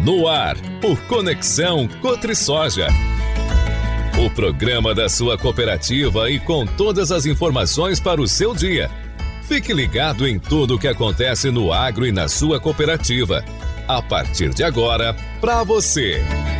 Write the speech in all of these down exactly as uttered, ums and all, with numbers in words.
No ar, o Conexão CotriSoja. O programa da sua cooperativa e com todas as informações para o seu dia. Fique ligado em tudo o que acontece no agro e na sua cooperativa. A partir de agora, para você.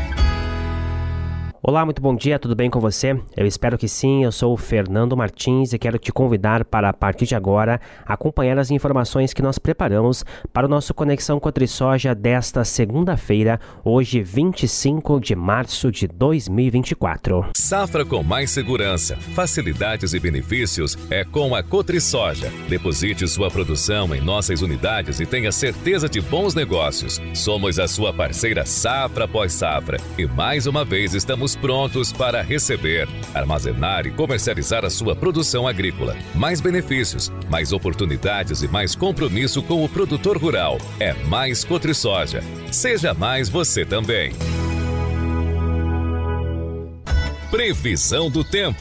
Olá, muito bom dia, tudo bem com você? Eu espero que sim, eu sou o Fernando Martins e quero te convidar para, a partir de agora, acompanhar as informações que nós preparamos para o nosso Conexão CotriSoja desta segunda-feira, hoje vinte e cinco de março de dois mil e vinte e quatro. Safra com mais segurança, facilidades e benefícios é com a CotriSoja. Deposite sua produção em nossas unidades e tenha certeza de bons negócios. Somos a sua parceira safra após safra e mais uma vez estamos prontos para receber, armazenar e comercializar a sua produção agrícola. Mais benefícios, mais oportunidades e mais compromisso com o produtor rural. É mais CotriSoja. Seja mais você também. Previsão do tempo.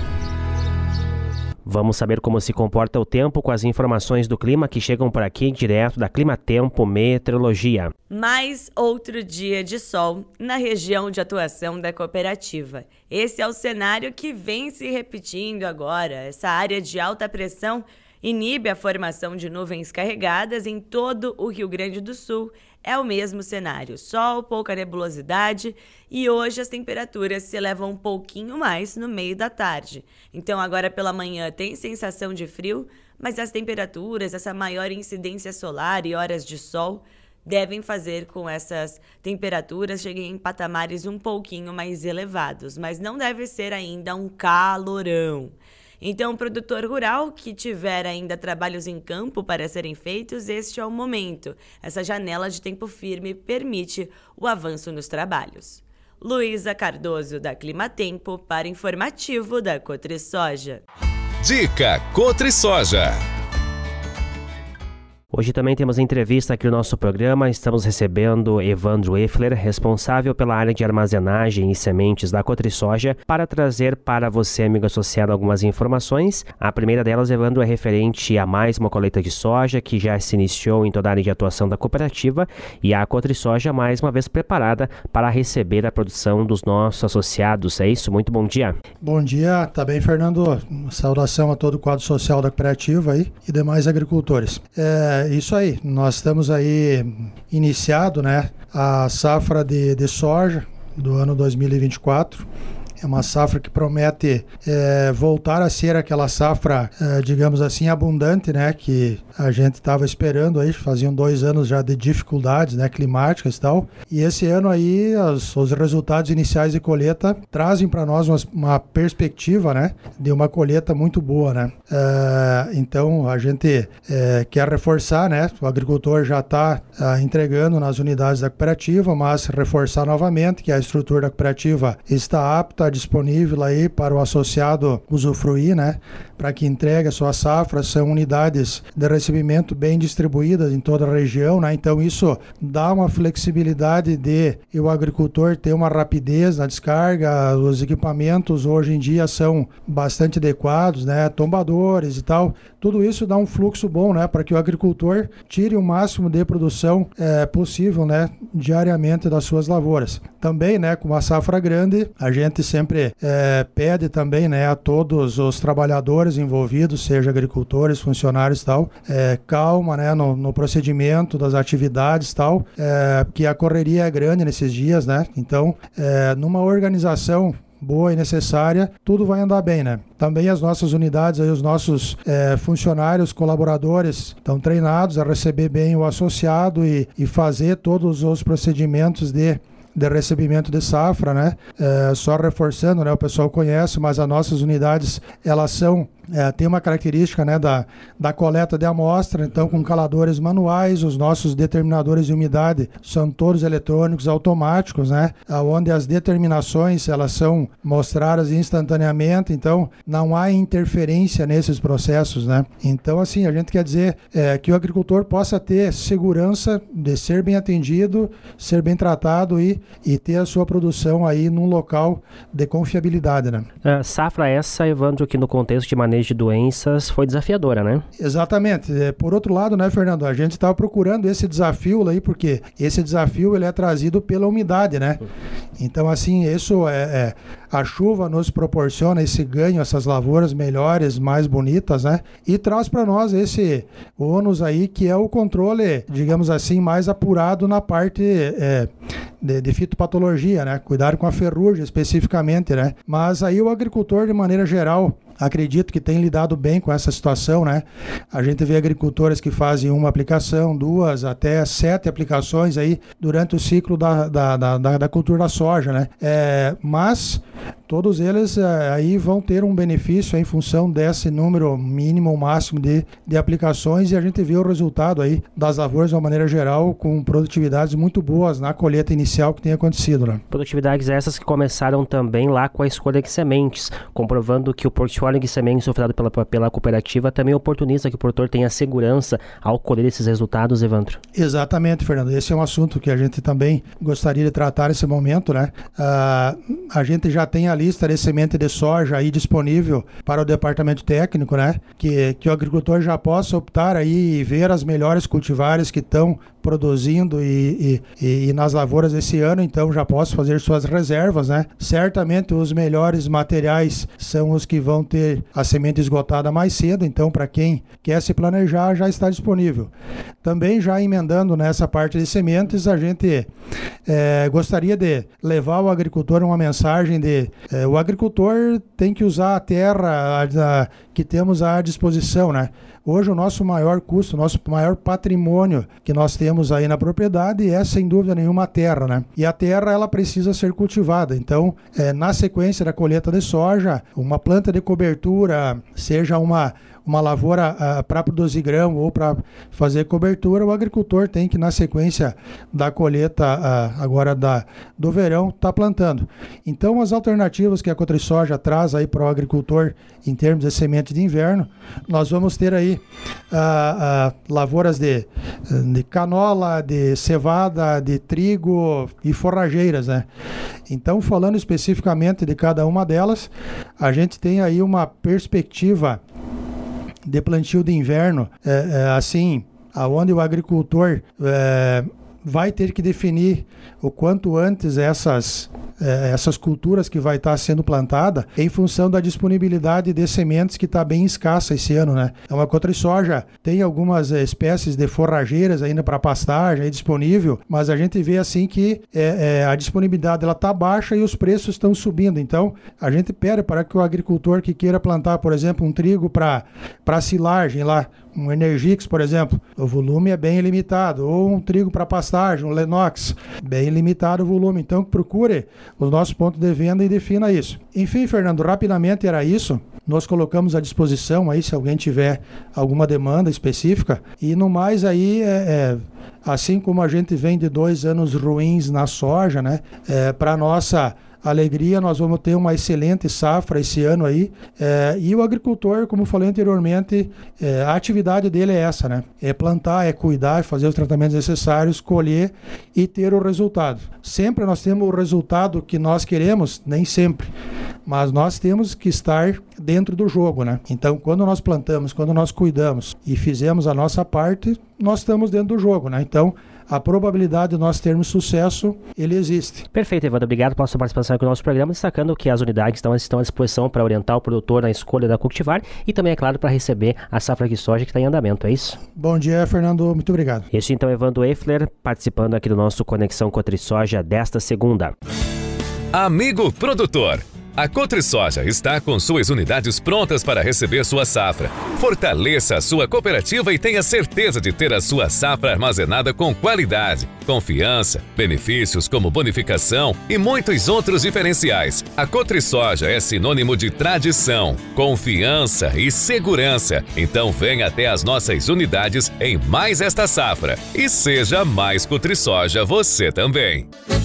Vamos saber como se comporta o tempo com as informações do clima que chegam por aqui direto da Climatempo Meteorologia. Mais outro dia de sol na região de atuação da cooperativa. Esse é o cenário que vem se repetindo agora. Essa área de alta pressão inibe a formação de nuvens carregadas em todo o Rio Grande do Sul. É o mesmo cenário, sol, pouca nebulosidade e hoje as temperaturas se elevam um pouquinho mais no meio da tarde. Então agora pela manhã tem sensação de frio, mas as temperaturas, essa maior incidência solar e horas de sol devem fazer com essas temperaturas cheguem em patamares um pouquinho mais elevados, mas não deve ser ainda um calorão. Então, o produtor rural que tiver ainda trabalhos em campo para serem feitos, este é o momento. Essa janela de tempo firme permite o avanço nos trabalhos. Luísa Cardoso, da Climatempo, para informativo da CotriSoja. Dica CotriSoja. Hoje também temos entrevista aqui no nosso programa. Estamos recebendo Evandro Effler, responsável pela área de armazenagem e sementes da CotriSoja, para trazer para você, amigo associado, algumas informações. A primeira delas, Evandro, é referente a mais uma colheita de soja que já se iniciou em toda a área de atuação da cooperativa e a CotriSoja mais uma vez preparada para receber a produção dos nossos associados. É isso? Muito bom dia. Bom dia, tá bem, Fernando? Uma saudação a todo o quadro social da cooperativa aí e demais agricultores. É, isso aí, nós estamos aí iniciado, né, a safra de, de soja do ano dois mil e vinte e quatro. É uma safra que promete é, voltar a ser aquela safra, é, digamos assim, abundante, né? Que a gente estava esperando aí, faziam dois anos já de dificuldades, né, climáticas e tal. E esse ano aí, as, os resultados iniciais de colheita trazem para nós uma, uma perspectiva, né, de uma colheita muito boa, né? É, então, a gente é, quer reforçar, né? O agricultor já está é, entregando nas unidades da cooperativa, mas reforçar novamente que a estrutura da cooperativa está apta, disponível aí para o associado usufruir, né? Para que entregue a sua safra. São unidades de recebimento bem distribuídas em toda a região, né? Então isso dá uma flexibilidade de o agricultor ter uma rapidez na descarga. Os equipamentos hoje em dia são bastante adequados, né? Tombadores e tal. Tudo isso dá um fluxo bom, né? Para que o agricultor tire o máximo de produção é, possível, né? Diariamente das suas lavouras. Também, né? Com uma safra grande, a gente sempre é, pede também, né? A todos os trabalhadores envolvidos, seja agricultores, funcionários e tal, é, calma, né? No, no procedimento das atividades e tal, é, que a correria é grande nesses dias, né? Então, é, numa organização boa e necessária, tudo vai andar bem, né? Também as nossas unidades, aí, os nossos é, funcionários, colaboradores estão treinados a receber bem o associado e, e fazer todos os procedimentos de de recebimento de safra, né? É, só reforçando, né? O pessoal conhece, mas as nossas unidades, elas são É, tem uma característica, né, da, da coleta de amostra, então com caladores manuais. Os nossos determinadores de umidade são todos eletrônicos, automáticos, né, onde as determinações elas são mostradas instantaneamente, então não há interferência nesses processos, né. Então, assim, a gente quer dizer é, que o agricultor possa ter segurança de ser bem atendido, ser bem tratado e, e ter a sua produção aí num local de confiabilidade, né. Uh, safra essa, Evandro, que no contexto de manejo mais de doenças foi desafiadora, né? Exatamente. Por outro lado, né, Fernando, a gente estava procurando esse desafio aí, porque esse desafio ele é trazido pela umidade, né? Então, assim, isso é, é a chuva nos proporciona esse ganho, essas lavouras melhores, mais bonitas, né? E traz para nós esse ônus aí, que é o controle, digamos assim, mais apurado na parte é, de, de fitopatologia, né? Cuidar com a ferrugem especificamente, né? Mas aí o agricultor, de maneira geral, acredito que tem lidado bem com essa situação, né? A gente vê agricultores que fazem uma aplicação, duas, até sete aplicações aí durante o ciclo da, da, da, da, da cultura da soja, né? É, mas todos eles é, aí vão ter um benefício em função desse número mínimo ou máximo de, de aplicações, e a gente vê o resultado aí das lavouras de uma maneira geral com produtividades muito boas na colheita inicial que tem acontecido, né? Produtividades essas que começaram também lá com a escolha de sementes, comprovando que o portfólio de sementes ofertado pela, pela cooperativa também oportuniza que o produtor tenha segurança ao colher esses resultados, Evandro. Exatamente, Fernando. Esse é um assunto que a gente também gostaria de tratar nesse momento, né? Uh, a gente já tem a lista de semente de soja aí disponível para o departamento técnico, né? Que, que o agricultor já possa optar aí e ver as melhores cultivares que estão produzindo e, e, e, e nas lavouras esse ano, então já posso fazer suas reservas, né? Certamente os melhores materiais são os que vão ter a semente esgotada mais cedo, então para quem quer se planejar já está disponível. Também já emendando nessa parte de sementes, a gente é, gostaria de levar ao agricultor uma mensagem de é, o agricultor tem que usar a terra a, a, que temos à disposição, né? Hoje o nosso maior custo, o nosso maior patrimônio que nós temos aí na propriedade é sem dúvida nenhuma a terra, né? E a terra ela precisa ser cultivada. Então, é, na sequência da colheita de soja, uma planta de cobertura, seja uma uma lavoura uh, para produzir grão ou para fazer cobertura, o agricultor tem que, na sequência da colheita uh, agora da, do verão, estar tá plantando. Então, as alternativas que a CotriSoja traz aí para o agricultor em termos de semente de inverno, nós vamos ter aí uh, uh, lavouras de, de canola, de cevada, de trigo e forrageiras, né? Então, falando especificamente de cada uma delas, a gente tem aí uma perspectiva de plantio de inverno, é, é, assim, aonde o agricultor é, vai ter que definir o quanto antes essas, é, essas culturas que vai estar sendo plantada em função da disponibilidade de sementes que está bem escassa esse ano, né? Então a CotriSoja tem algumas é, espécies de forrageiras ainda para pastagem aí disponível, mas a gente vê assim que é, é, a disponibilidade ela está baixa e os preços estão subindo. Então a gente pede para que o agricultor que queira plantar, por exemplo, um trigo para para silagem lá, um Energix, por exemplo, o volume é bem limitado, ou um trigo para pastagem, um Lenox, bem limitado o volume, então procure os nossos pontos de venda e defina isso. Enfim, Fernando, rapidamente era isso, nós colocamos à disposição aí se alguém tiver alguma demanda específica, e no mais aí, é, é, assim como a gente vem de dois anos ruins na soja, né, é, para nossa alegria, nós vamos ter uma excelente safra esse ano aí, é, e o agricultor, como falei anteriormente, é, a atividade dele é essa, né? É plantar, é cuidar, é fazer os tratamentos necessários, colher e ter o resultado. Sempre nós temos o resultado que nós queremos, nem sempre, mas nós temos que estar dentro do jogo, né? Então, quando nós plantamos, quando nós cuidamos e fizemos a nossa parte, nós estamos dentro do jogo, né? Então, a probabilidade de nós termos sucesso, ele existe. Perfeito, Evandro. Obrigado pela sua participação aqui no nosso programa, destacando que as unidades estão, estão à disposição para orientar o produtor na escolha da cultivar e também, é claro, para receber a safra de soja que está em andamento, é isso? Bom dia, Fernando. Muito obrigado. Este, então, Evandro Effler, participando aqui do nosso Conexão CotriSoja desta segunda. Amigo produtor, a CotriSoja está com suas unidades prontas para receber sua safra. Fortaleça a sua cooperativa e tenha certeza de ter a sua safra armazenada com qualidade, confiança, benefícios como bonificação e muitos outros diferenciais. A CotriSoja é sinônimo de tradição, confiança e segurança. Então venha até as nossas unidades em mais esta safra e seja mais CotriSoja você também.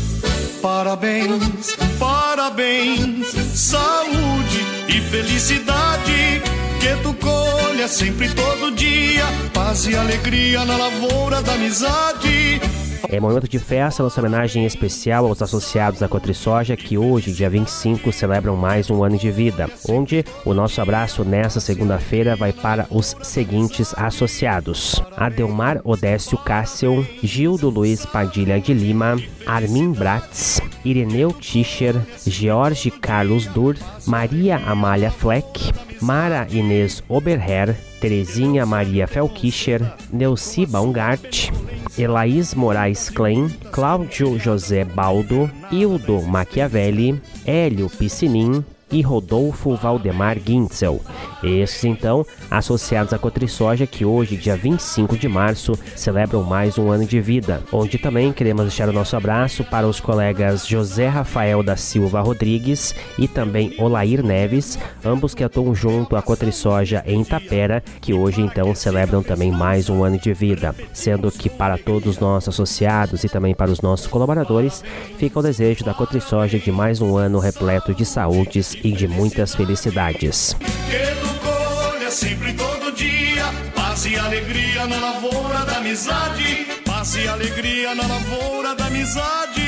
Parabéns, parabéns, saúde e felicidade, que tu colha sempre todo dia, paz e alegria na lavoura da amizade. É momento de festa, nossa homenagem especial aos associados da Cotrisoja, que hoje, dia vinte e cinco, celebram mais um ano de vida, onde o nosso abraço nessa segunda-feira vai para os seguintes associados: Adelmar Odécio Cássio, Gildo Luiz Padilha de Lima, Armin Bratz, Ireneu Tischer, George Carlos Dur, Maria Amália Fleck, Mara Inês Oberher, Terezinha Maria Felkischer, Neuci Baumgart, Elaís Moraes Klein, Cláudio José Baldo, Hildo Machiavelli, Hélio Piscinin e Rodolfo Valdemar Guintzel. Esses, então, associados à Cotrisoja, que hoje, dia vinte e cinco de março, celebram mais um ano de vida, onde também queremos deixar o nosso abraço para os colegas José Rafael da Silva Rodrigues e também Olair Neves, ambos que atuam junto à Cotrisoja em Tapera, que hoje, então, celebram também mais um ano de vida, sendo que para todos os nossos associados e também para os nossos colaboradores, fica o desejo da Cotrisoja de mais um ano repleto de saúdes e de muitas felicidades. Que tu colha sempre todo dia, paz e alegria na lavoura da amizade, paz e alegria na lavoura da amizade.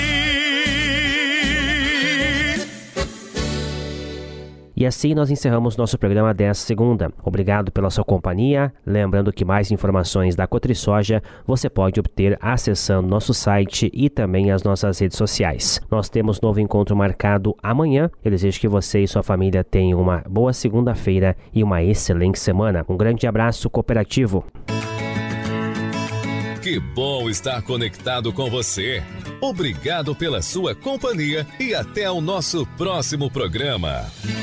E assim nós encerramos nosso programa desta segunda. Obrigado pela sua companhia. Lembrando que mais informações da Cotrisoja você pode obter acessando nosso site e também as nossas redes sociais. Nós temos novo encontro marcado amanhã. Eu desejo que você e sua família tenham uma boa segunda-feira e uma excelente semana. Um grande abraço cooperativo. Que bom estar conectado com você. Obrigado pela sua companhia e até o nosso próximo programa.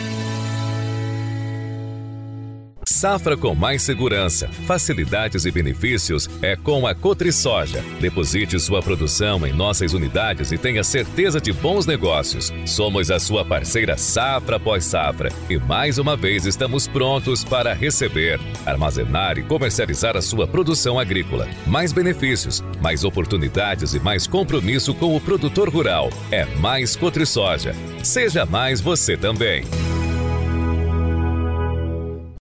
Safra com mais segurança, facilidades e benefícios é com a Cotrisoja. Deposite sua produção em nossas unidades e tenha certeza de bons negócios. Somos a sua parceira safra após safra e mais uma vez estamos prontos para receber, armazenar e comercializar a sua produção agrícola. Mais benefícios, mais oportunidades e mais compromisso com o produtor rural. É mais Cotrisoja. Seja mais você também.